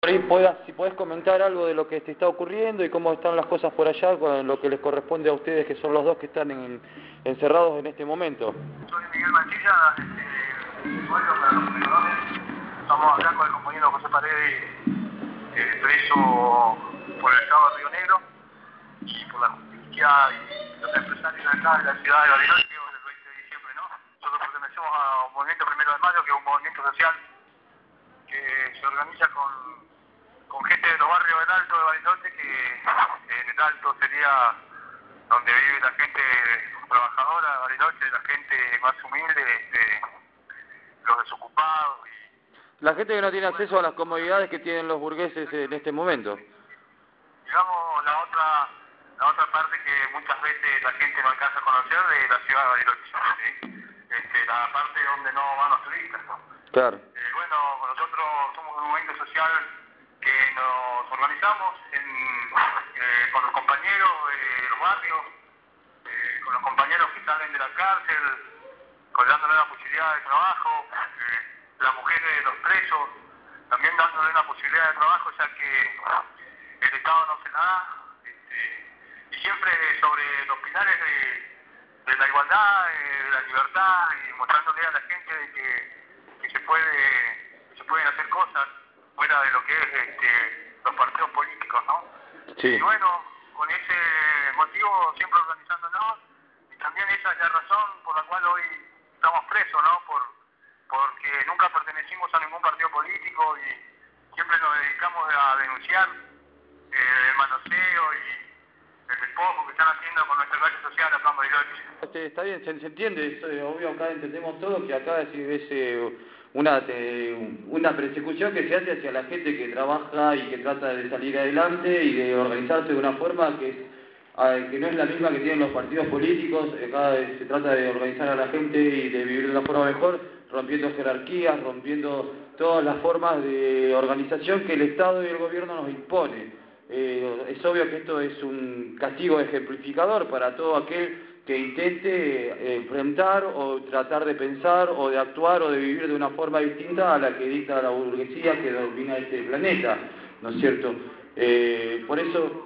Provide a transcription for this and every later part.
Por ahí si podés comentar algo de lo que te está ocurriendo y cómo están las cosas por allá con lo que les corresponde a ustedes, que son los dos que están encerrados en este momento. Soy Miguel Mantilla, usuario para los que me conocen. Estamos acá con el compañero José Paredes, preso por el Estado de Río Negro y por la justicia y los empresarios acá de la ciudad de Bariloche, que es el 20 de diciembre, ¿no? Nosotros pertenecemos a un movimiento 1 de mayo, que es un movimiento social que se organiza con gente de los barrios del Alto de Bariloche, que en el Alto sería donde vive la gente trabajadora de Bariloche, la gente más humilde, los desocupados. La gente que no tiene acceso a las comodidades que tienen los burgueses en este momento. Digamos, la otra parte que muchas veces la gente no alcanza a conocer de la ciudad de Bariloche, ¿sí? La parte donde no van los turistas, ¿no? Claro. Bueno, nosotros somos un movimiento social que nos organizamos con los compañeros de los barrios, con los compañeros que salen de la cárcel, dándole la posibilidad de trabajo, las mujeres de los presos, también dándole una posibilidad de trabajo, ya que el Estado no se la da, y siempre sobre los pilares de la igualdad, de la libertad, y mostrándole a la gente de que se pueden hacer cosas fuera de lo que es los partidos políticos, ¿no? Sí. Y bueno, con ese motivo siempre organizándonos, y también esa es la razón por la cual hoy estamos presos, ¿no? Porque nunca pertenecimos a ningún partido político y siempre nos dedicamos a denunciar el manoseo y el despojo que están haciendo con nuestra clase social acá en Bariloche. Está bien, se entiende, eso es obvio, acá entendemos todo, que acá es una persecución que se hace hacia la gente que trabaja y que trata de salir adelante y de organizarse de una forma que no es la misma que tienen los partidos políticos. Acá se trata de organizar a la gente y de vivir de una forma mejor, rompiendo jerarquías, rompiendo todas las formas de organización que el Estado y el gobierno nos impone. Es obvio que esto es un castigo ejemplificador para todo aquel que intente enfrentar o tratar de pensar o de actuar o de vivir de una forma distinta a la que dicta la burguesía que domina este planeta, ¿no es cierto? Por eso...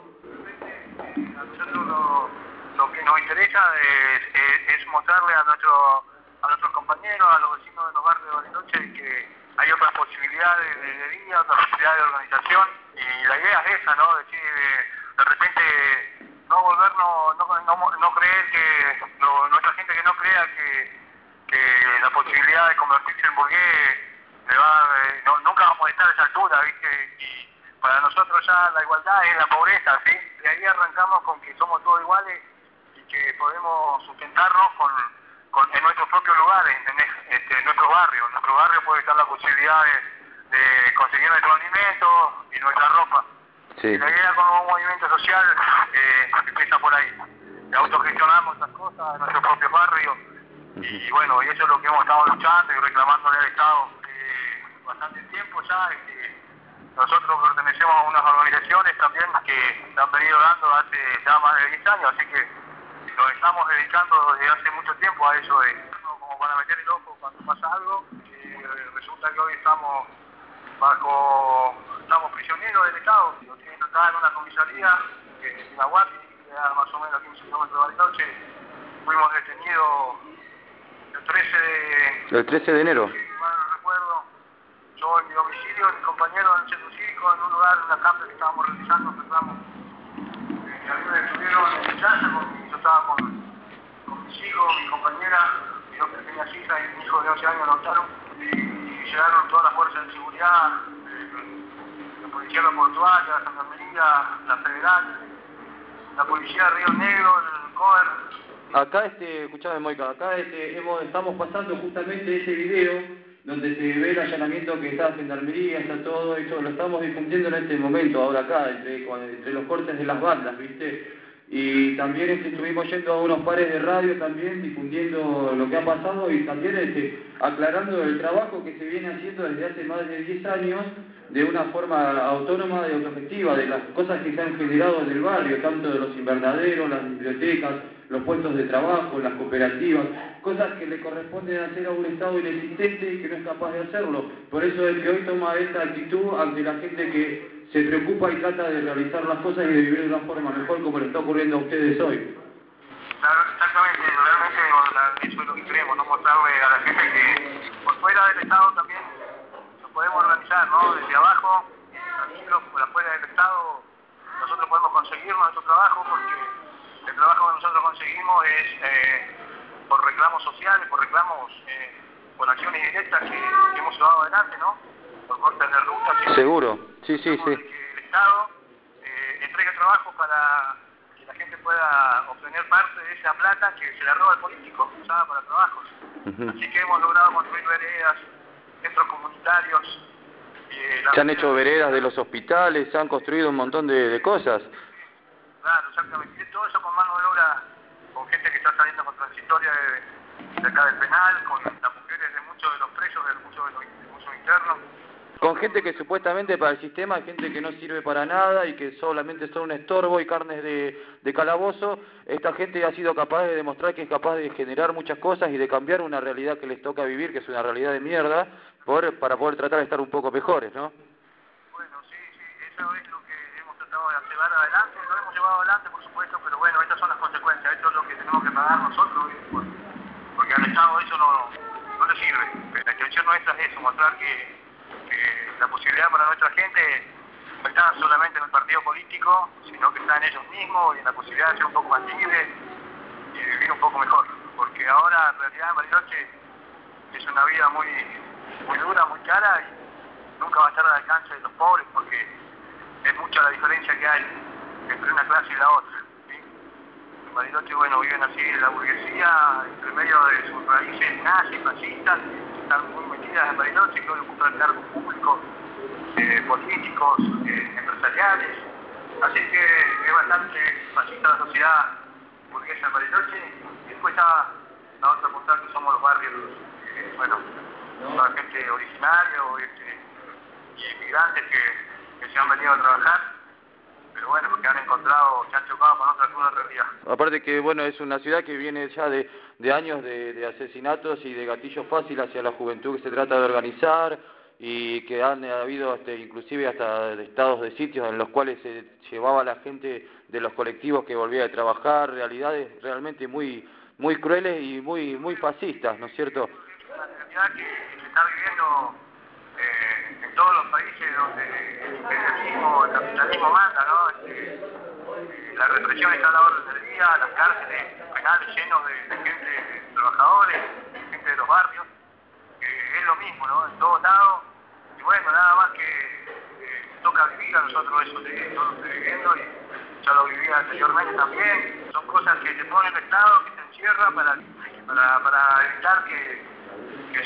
A nosotros lo que nos interesa es mostrarle a nuestros compañeros, a los vecinos de los barrios de Bariloche, que hay otras posibilidades de vida, otras posibilidades de organización, y la idea es esa, ¿no? Decir, de repente no creer que nuestra gente que no crea que la posibilidad de convertirse en burgués nunca vamos a estar a esa altura, ¿viste? Y para nosotros ya la igualdad es la pobreza, ¿sí? De ahí arrancamos con que somos todos iguales y que podemos sustentarnos en nuestros propios lugares, en nuestros barrios. En nuestro barrio puede estar la posibilidad de conseguir nuestro alimento y nuestra ropa. Sí. La idea con un movimiento social empieza por ahí. Autogestionamos esas cosas en nuestros propios barrios. Y bueno, y eso es lo que hemos estado luchando y reclamándole al Estado bastante tiempo ya. Nosotros pertenecemos a unas organizaciones también que se han venido dando hace ya más de 10 años, así que nos estamos dedicando desde hace mucho tiempo a eso, como para meter el ojo cuando pasa algo. Resulta que hoy estamos prisioneros del Estado, nos tienen acá en una comisaría en la Guardia, que queda más o menos a 15 kilómetros de Bariloche. Fuimos detenidos el 13 de enero. Si mal no recuerdo, yo en mi domicilio, mi compañero en el centro cívico, en un lugar, en una campa que estábamos realizando, empezamos. A mí me detuvieron en mi casa, yo estaba con mis hijos, mi compañera, mi dos pequeñas hijas y mi hijo de 11 años adoptaron, y llegaron todas las fuerzas de seguridad, la policía aeroportuaria, la gendarmería, la federal, la policía de Río Negro, el COER. Acá, escuchame Moica, acá estamos pasando justamente ese video donde se ve el allanamiento que está en Gendarmería, está todo eso, lo estamos difundiendo en este momento, ahora acá, entre los cortes de las bandas, ¿viste? Y también estuvimos yendo a unos pares de radio también, difundiendo lo que ha pasado y también aclarando el trabajo que se viene haciendo desde hace más de 10 años de una forma autónoma y autogestiva de las cosas que se han generado en el barrio, tanto de los invernaderos, las bibliotecas, los puestos de trabajo, las cooperativas, cosas que le corresponden hacer a un Estado inexistente y que no es capaz de hacerlo. Por eso es que hoy toma esta actitud ante la gente que se preocupa y trata de realizar las cosas y de vivir de una forma mejor como le está ocurriendo a ustedes hoy. Claro, exactamente, realmente eso es lo que queremos, ¿no? Mostrarle a la gente que por fuera del Estado también nos podemos organizar, ¿no? Desde abajo, tranquilos, por afuera del Estado, nosotros podemos conseguir nuestro trabajo porque el trabajo que nosotros conseguimos es por reclamos sociales, por reclamos, por acciones directas que hemos llevado adelante, ¿no? Por cortes de ruta. Seguro, sí. Que el Estado entregue trabajo para que la gente pueda obtener parte de esa plata que se la roba el político, usada para trabajos. Así que hemos logrado construir veredas, centros comunitarios. Se han hecho veredas de los hospitales, se han construido un montón de cosas. Claro, exactamente. Y todo eso con mano de obra, con gente que está saliendo con transitoria de acá del penal, con las mujeres de muchos de los presos, de muchos internos. Con gente que supuestamente para el sistema es gente que no sirve para nada y que solamente son un estorbo y carnes de calabozo. Esta gente ha sido capaz de demostrar que es capaz de generar muchas cosas y de cambiar una realidad que les toca vivir, que es una realidad de mierda, para poder tratar de estar un poco mejores, ¿no? Bueno, sí, eso es lo que hemos tratado de llevar adelante, lo hemos llevado adelante por supuesto, pero bueno, estas son las consecuencias, esto es lo que tenemos que pagar nosotros, porque al Estado eso no le sirve. La intención nuestra es eso, mostrar que la posibilidad para nuestra gente no está solamente en el partido político, sino que está en ellos mismos y en la posibilidad de ser un poco más libres y vivir un poco mejor. Porque ahora en realidad en Bariloche es una vida muy dura, muy cara y nunca va a estar al alcance de los pobres porque es mucha la diferencia que hay entre una clase y la otra. ¿Sí? En Bariloche, bueno, viven así la burguesía, entre medio de sus raíces nazis, fascistas, están muy metidas en Bariloche, que hoy ocupan cargos públicos, políticos, empresariales. Así que es bastante fascista la sociedad burguesa en Bariloche. Y después está la otra postal que somos los barrios, bueno, la gente originaria y inmigrantes que se han venido a trabajar. Pero bueno, porque se han chocado con otra cruda realidad. Aparte que, bueno, es una ciudad que viene ya de años de asesinatos y de gatillo fácil hacia la juventud que se trata de organizar y que han habido inclusive hasta estados de sitios en los cuales se llevaba a la gente de los colectivos que volvía a trabajar, realidades realmente muy crueles y muy fascistas, ¿no es cierto? Es una realidad que se está viviendo en todos los países donde el capitalismo manda, ¿no? La represión está a la orden del día, las cárceles penales llenos de gente, de trabajadores, gente de los barrios, es lo mismo, ¿no? En todos lados, y bueno, nada más que toca vivir a nosotros eso, yo lo estoy viviendo y ya lo vivía anteriormente también, son cosas que te pone el Estado, que te encierra para evitar que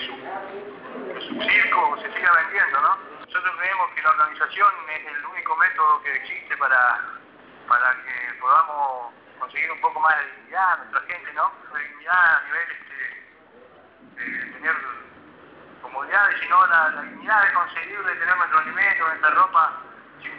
su circo se siga vendiendo, ¿no? Nosotros creemos que la organización es el único método que existe para que podamos conseguir un poco más de dignidad a nuestra gente, ¿no? De dignidad a nivel de tener comodidades, sino la dignidad de conseguir de tener nuestro alimento, nuestra ropa, sin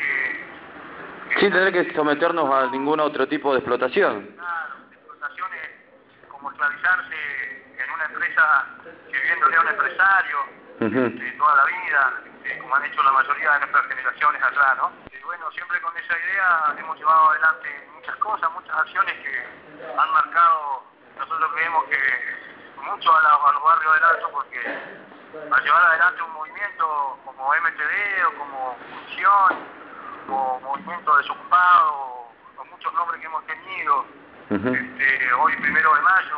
tener que someternos a ningún otro tipo de explotación. Claro, explotaciones como esclavizarse en una empresa sirviéndole a un empresario toda la vida, como han hecho la mayoría de nuestras generaciones atrás, ¿no? Y bueno, siempre con esa idea hemos llevado adelante muchas cosas, muchas acciones que han marcado, nosotros creemos que mucho a los barrios del Alto, porque al llevar adelante un movimiento como MTD o como Función, o Movimiento Desocupado, con muchos nombres que hemos tenido, hoy 1 de mayo,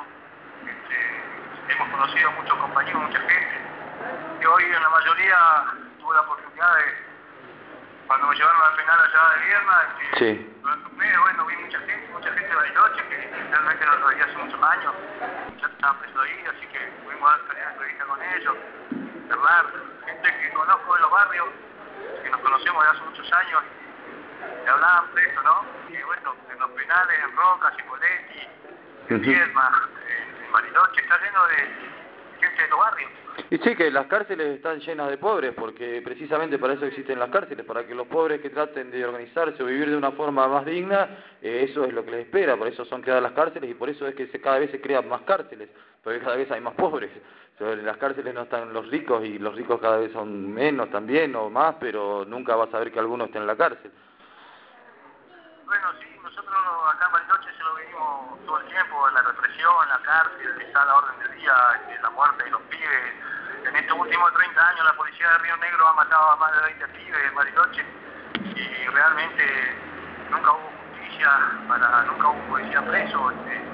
hemos conocido muchos compañeros, mucha gente, y hoy en la mayoría tuve la oportunidad cuando me llevaron al penal allá de Vierna, bueno, vi mucha gente de Bariloche que realmente no lo veía hace muchos años, ya estaban presos ahí, así que pudimos tener entrevista con ellos, hablar, gente que conozco de los barrios, que nos conocemos de hace muchos años, y hablaban de esto, ¿no? Y bueno, en los penales, en Roca, Cipoletti, en Viedma, en Bariloche, está lleno de gente de los barrios. Y sí, que las cárceles están llenas de pobres, porque precisamente para eso existen las cárceles, para que los pobres que traten de organizarse o vivir de una forma más digna, eso es lo que les espera, por eso son creadas las cárceles y por eso es que cada vez se crean más cárceles, porque cada vez hay más pobres. En las cárceles no están los ricos y los ricos cada vez son menos también o más, pero nunca vas a ver que alguno esté en la cárcel. Bueno, sí, nosotros acá en Bariloche se lo vivimos todo el tiempo, la represión, la cárcel, está a la orden del día, la muerte de los pibes. En estos últimos 30 años la policía de Río Negro ha matado a más de 20 pibes en Bariloche y realmente nunca hubo justicia, nunca hubo policía preso.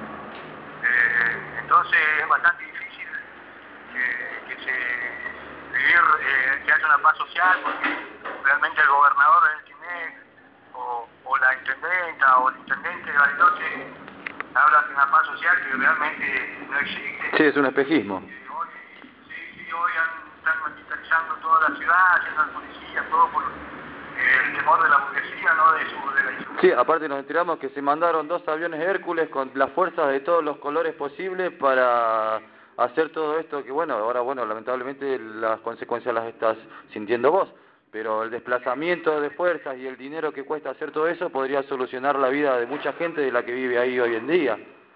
Entonces es bastante difícil que haya una paz social, porque realmente el gobernador del TINEC o la intendenta o el intendente de Bariloche hablan de una paz social que realmente no existe. Sí, es un espejismo. Hoy están militarizando toda la ciudad, haciendo al policía, todo por el temor de la burguesía, no de la insurrección. Sí, aparte nos enteramos que se mandaron 2 aviones Hércules con las fuerzas de todos los colores posibles para hacer todo esto que ahora lamentablemente las consecuencias las estás sintiendo vos, pero el desplazamiento de fuerzas y el dinero que cuesta hacer todo eso podría solucionar la vida de mucha gente de la que vive ahí hoy en día.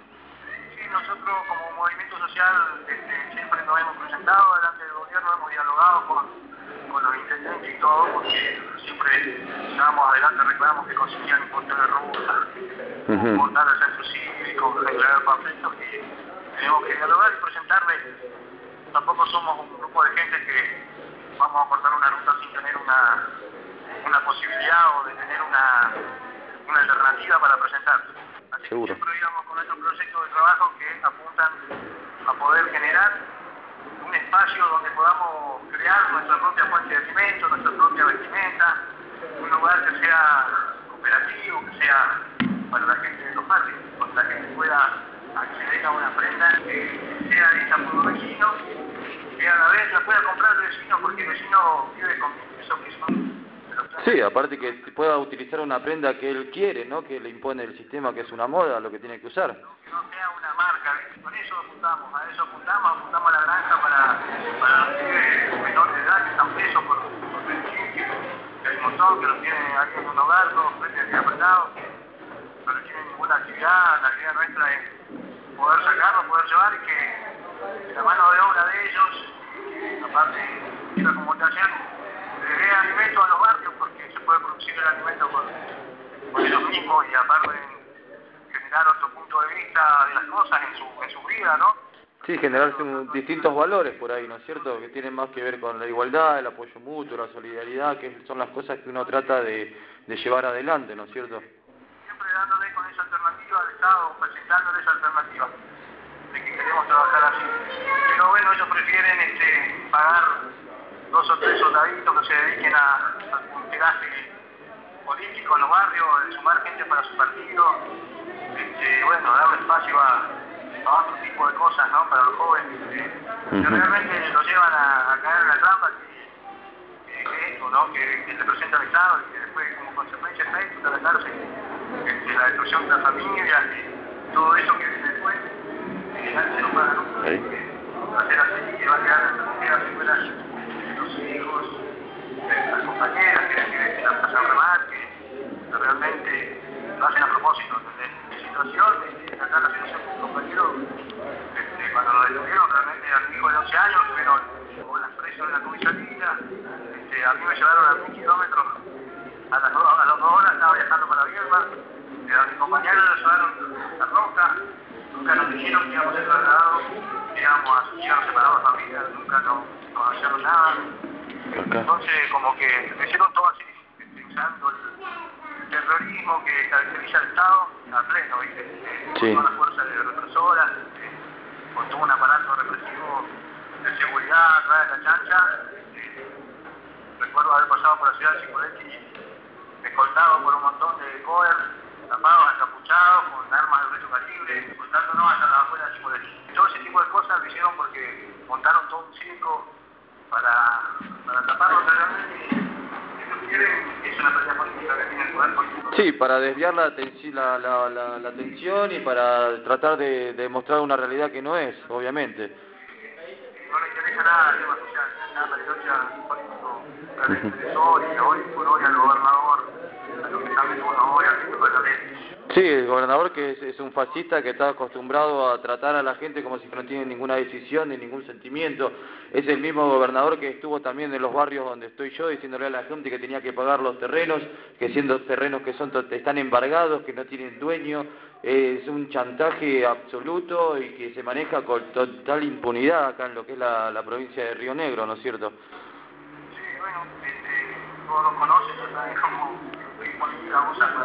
Sí, nosotros como movimiento social siempre nos hemos presentado delante del gobierno, hemos dialogado con los intendentes y todo, porque siempre llevamos adelante reclamos que consiguían importar ruta, importar el centro cívico, generar panfletos, que tenemos que dialogar y presentarle. Tampoco somos un grupo de gente que vamos a cortar una ruta sin tener una posibilidad o de tener una alternativa para presentar. Así que siempre íbamos con estos proyectos de trabajo que apuntan a poder generar un espacio donde podamos crear nuestra propia fuente de alimento, nuestra propia vestimenta, un lugar que sea cooperativo, que sea para la gente de los barrios, donde la gente pueda acceder a una prenda que sea hecha por un vecino, que a la vez la pueda comprar el vecino, porque el vecino vive con eso que son. Sí, aparte que pueda utilizar una prenda que él quiere, ¿no? Que le impone el sistema, que es una moda, lo que tiene que usar. Que no sea una marca, ¿viste? Con eso apuntamos a la granja para los pibes menores de edad que están presos por mentir, que hay un montón que los tienen ahí en un hogar, todos frentes y apretados, no les tienen ninguna actividad. La idea nuestra es poder sacarlos, poder llevar y que la mano de obra de ellos, aparte de la comunicación, le dé alimento a los barrios, porque se puede producir el alimento con ellos mismos y aparte generar otro punto de vista de las cosas en su vida, ¿no? Sí, generarse distintos valores por ahí, ¿no es cierto? Que tienen más que ver con la igualdad, el apoyo mutuo, la solidaridad, que son las cosas que uno trata de llevar adelante, ¿no es cierto? Siempre dándole con esa alternativa al Estado, presentándole esa alternativa de que queremos trabajar así. Pero bueno, ellos prefieren pagar 2 o 3 soldaditos que se dediquen a un pegaje político en los barrios, de sumar gente para su partido, darle espacio a otro tipo de cosas, ¿no? Para los jóvenes, que realmente lo llevan a caer en la trampa que es esto, ¿no? Que se presenta al Estado y que después como consecuencia de la cárcel, la destrucción de la familia, todo eso que viene después, nadie se lo paga, ¿no? Va a ser así, que va a quedar en las escuelas los hijos, las compañeras que la pasan re mal, que realmente lo hacen a propósito, ¿entendés? Mi situación, acá la situación de un compañero, cuando lo detuvieron realmente a mi hijo de 11 años, pero con las presos de la comisaría, a mí me llevaron a 1000 kilómetros, a las 2 horas estaba viajando para Viedma, a mi compañero le llevaron a Roca, nunca nos dijeron que íbamos a ser trasladados, que íbamos a ser separados de familia, nunca nos conocieron nada. Entonces como que me hicieron todo así, usando el terrorismo que caracteriza al Estado a pleno, ¿viste? Con todas las fuerzas represoras, con todo un aparato represivo de seguridad atrás de la chancha. Recuerdo haber pasado por la ciudad de Chicoletti escoltado por un montón de coer, tapados, encapuchados, con armas de grueso calibre, escoltándonos hasta la afuera de Chicoletti. Todo ese tipo de cosas lo hicieron porque montaron todo un circo para taparlo realmente. Es una pelea política que tiene el poder político. Sí, para desviar la atención y para tratar de mostrar una realidad que no es, obviamente. No le interesa interesa nada el tema social. Acá en Bariloche es político agresor y hoy por hoy al gobernador, a lo que están uno hoy al Víctor Valladolid. Sí, el gobernador que es un fascista que está acostumbrado a tratar a la gente como si no tiene ninguna decisión ni ningún sentimiento. Es el mismo gobernador que estuvo también en los barrios donde estoy yo diciéndole a la gente que tenía que pagar los terrenos, que siendo terrenos que están embargados, que no tienen dueño. Es un chantaje absoluto y que se maneja con total impunidad acá en lo que es la provincia de Río Negro, ¿no es cierto? Sí, bueno, todos lo conocen, ya saben cómo política usa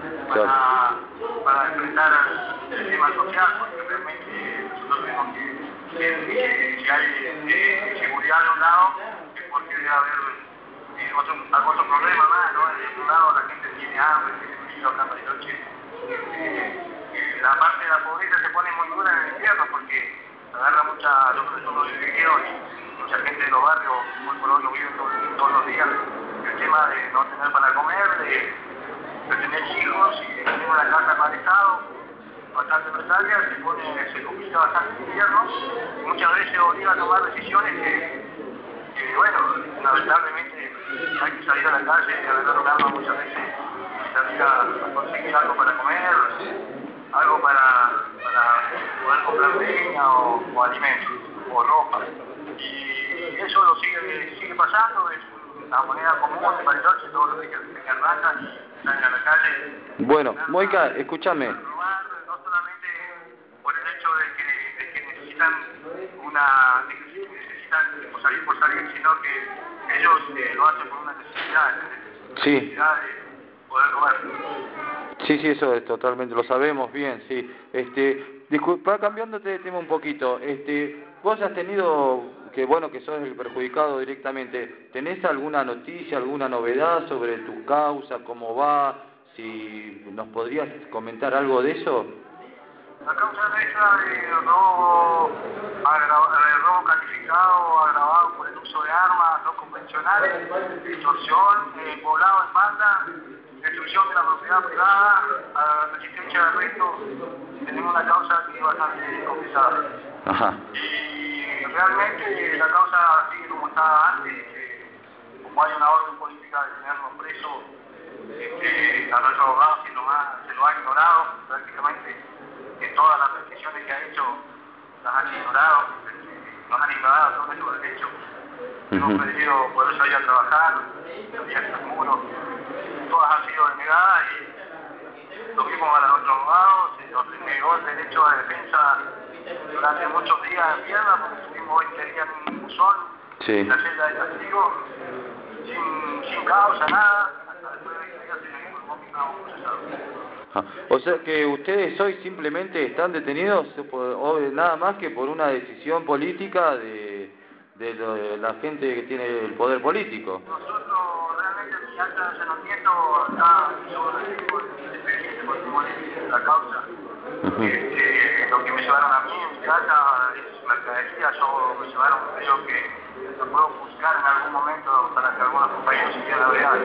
para enfrentar el tema social, porque realmente nosotros vemos que si hay inseguridad de un lado, es porque debe haber otro problema más, ¿no? De un lado la gente tiene hambre, tiene frío acá en Bariloche. La parte de la pobreza se pone muy dura en el invierno porque agarra los videos y mucha gente de los barrios, muy por hoy lo viven todos los días. El tema de no tener para comer, de tener hijos y de tener una casa mal estado, bastante precaria, se complica bastante el invierno y muchas veces obliga a tomar decisiones que bueno, lamentablemente hay que salir a la calle y agarrar un arma muchas veces y salir a conseguir algo para comer, algo para poder comprar leña o alimentos o ropa. Y eso lo sigue pasando, es una moneda común de Bariloche, todos los que arrancan y salen a la calle. Bueno, Moica, escúchame. No solamente por el hecho de que necesitan salir por salir, sino que ellos lo hacen por una necesidad, sí. Necesidad de poder comer. Sí, eso es totalmente, lo sabemos bien, sí. Disculpa, cambiándote de tema un poquito, vos has tenido, que bueno, que sos el perjudicado directamente, ¿tenés alguna noticia, alguna novedad sobre tu causa, cómo va? Si nos podrías comentar algo de eso. La causa nuestra de robo calificado, agravado por el uso de armas no convencionales, extorsión, poblado en banda, destrucción de la propiedad privada, resistencia de arresto, tenemos una causa que es bastante complicada. Ajá. Y realmente la causa sigue como estaba antes, como hay una orden política de tenernos presos, a nuestro abogado se lo ha ignorado prácticamente. Todas las peticiones que ha hecho las han ignorado, nos han ignorado todos nuestros derechos. Hemos pedido poder salir a trabajar, salir a el muro, todas han sido denegadas y lo mismo a nuestros abogados, se nos negó el derecho a defensa durante muchos días en pierna, porque estuvimos 20 días en un buzón, en la celda de castigo, sin causa, nada, hasta después de 20 días se nos informó que estábamos procesados. O sea que ustedes hoy simplemente están detenidos nada más que por una decisión política de la gente que tiene el poder político. Nosotros realmente mi acta de allanamiento está sobre el expediente por como le la causa. Lo que me llevaron a mí en mi casa es mercadería, me llevaron creo que lo puedo buscar en algún momento para que algunos compañeros se quieran hablar.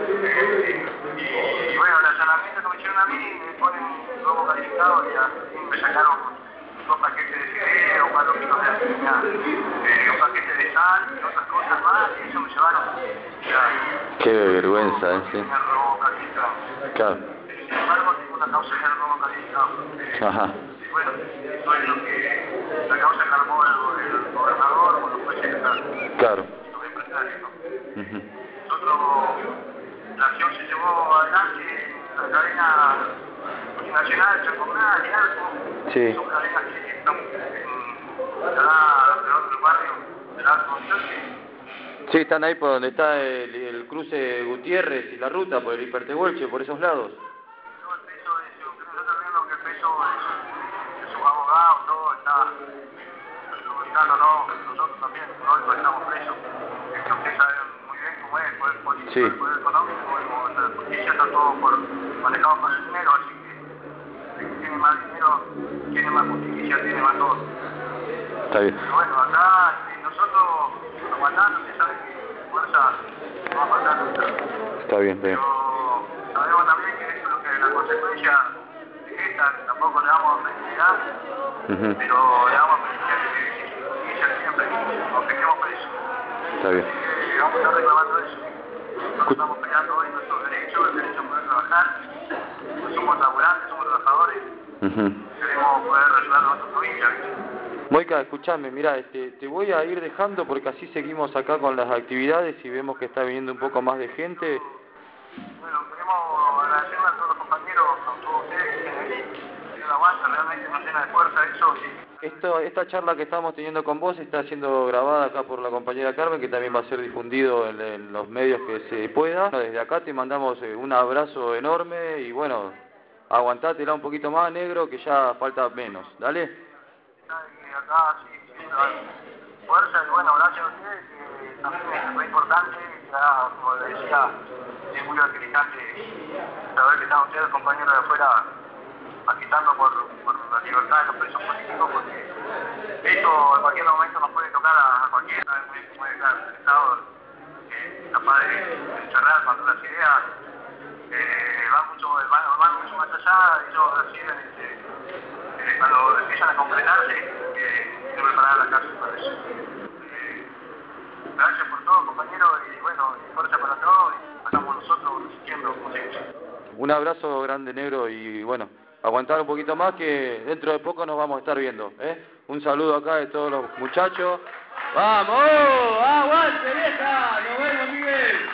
Y bueno, el allanamiento que me hicieron a mí me ponen un robo calificado y así me sacaron 2 paquetes de fideos, 4 kilos de harina, un paquete de sal y otras cosas más, y eso me llevaron. Qué vergüenza, sí. Me robo calificado. Claro. Sin embargo, tengo una causa de robo calificado. Ajá. Y bueno, eso es lo que la causa que armó el gobernador con los jueces de acá. Claro. Los empresarios, ¿no? Nosotros, la acción se llevó adelante en la cadena nacional, Chaconá y Arco. Sí. Son cadenas que están alrededor del barrio del Arco. Sí, están ahí por donde está el cruce Gutiérrez y la ruta, por el Hipertehuelche, por esos lados. Todo el peso de eso, nosotros vemos que el peso de sus abogados, todo está perjudicándonos, nosotros también, nosotros estamos presos. Ustedes saben muy bien cómo es el poder político, sí. El poder económico, la justicia está todo manejado por el dinero, así que el que tiene más dinero, tiene más justicia, tiene más todo. Está bien. Pero bueno, acá nosotros aguantando, se sabe que fuerza no va a matar nunca. Está bien, Pero sabemos también que eso es lo que la consecuencia de esta, tampoco le damos a felicidad, pero le damos a felicidad que justicia siempre, aunque Está bien. Vamos a estar reclamando eso. Nosotros estamos peleando hoy nuestros derechos, el derecho a poder trabajar. Somos laburantes, somos trabajadores. Queremos poder ayudar a nuestra provincia. Moica, escuchame, mira, te voy a ir dejando porque así seguimos acá con las actividades y vemos que está viniendo un poco más de gente. Bueno, queremos agradecerle a todos los compañeros, a todos ustedes que están ahí. Tienen una aguanta, realmente nos llena de fuerza eso. Esta charla que estamos teniendo con vos está siendo grabada acá por la compañera Carmen, que también va a ser difundido en los medios que se pueda. Desde acá te mandamos un abrazo enorme y bueno, aguantátela un poquito más, negro, que ya falta menos. Dale. Acá sí, fuerza y bueno, gracias a ustedes, que también es muy importante, ya, como les decía, es muy gratificante saber que están ustedes, compañeros de afuera, agitando por la libertad de los presos políticos, porque esto en cualquier momento nos puede tocar a cualquiera, puede estar el Estado capaz de encerrar cuando las ideas van mucho más allá, ellos reciben cuando empiezan a completarse, hay que preparar la cárcel para eso. Gracias por todo, compañeros, y bueno, fuerza para todos, y estamos nosotros resistiendo, como siempre. Un abrazo grande, negro, y bueno, aguantar un poquito más que dentro de poco nos vamos a estar viendo, ¿eh? Un saludo acá de todos los muchachos. ¡Vamos! ¡Aguante, vieja! ¡Nos vemos, Miguel!